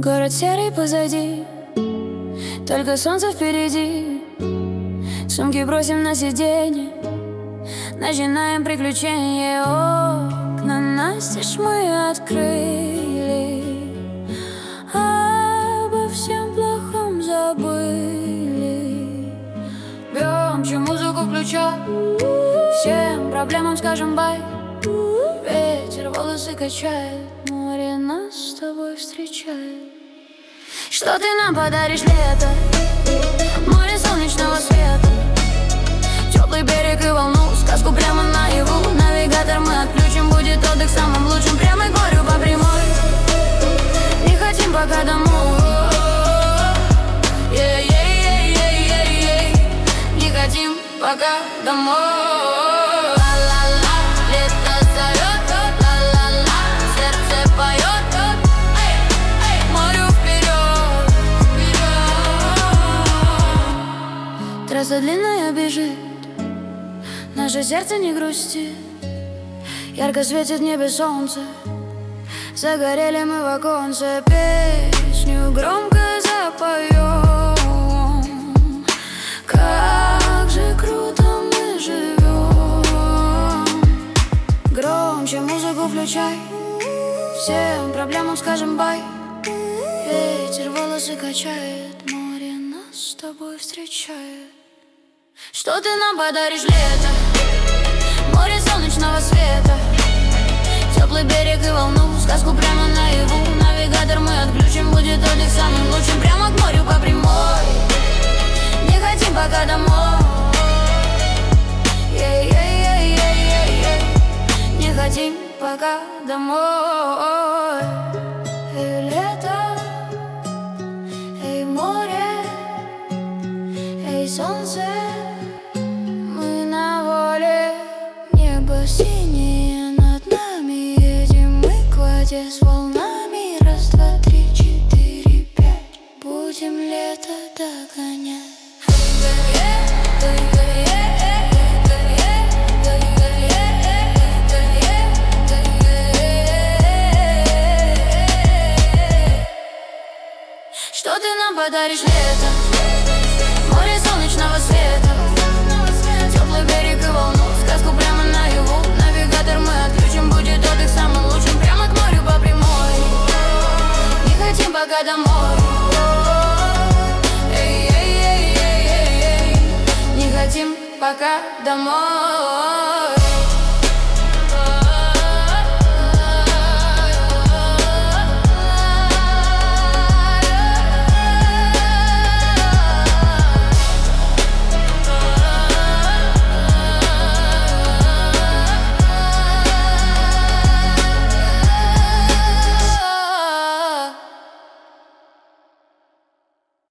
Город серый позади, только солнце впереди. Сумки бросим на сиденье, начинаем приключения. Окна настежь мы открыли, обо всем плохом забыли. Громче музыку включай, всем проблемам скажем бай. Ветер волосы качает, море нас с тобой встречает. Что ты нам подаришь, лето? Море солнечного света, теплый берег и волну, сказку прямо наяву. Навигатор мы отключим, будет отдых самым лучшим. Прямо к морю по прямой, не хотим пока домой. Не хотим пока домой. Трасса длинная бежит, наше сердце не грустит. Ярко светит в небе солнце, загорели мы в оконце. Песню громко запоем, как же круто мы живем. Громче музыку включай, всем проблемам скажем бай. Ветер волосы качает, море нас с тобой встречает. Что ты нам подаришь, лето? Море солнечного света, теплый берег и волну, сказку прямо наяву. Навигатор мы отключим, будет отдых самым лучшим. Прямо к морю по прямой, не хотим пока домой. Не хотим пока домой. Эй, лето, эй, море, эй, солнце. Синее над нами, едем мы к воде с волнами. Раз, два, три, четыре, пять, будем лето догонять. Что ты нам подаришь, лето? Море солнечного света, теплый берег и волну, сказку прямо наяву. Навигатор мы отключим, будет отдых самым лучшим. Прямо к морю по прямой, не хотим пока домой. Не хотим пока домой.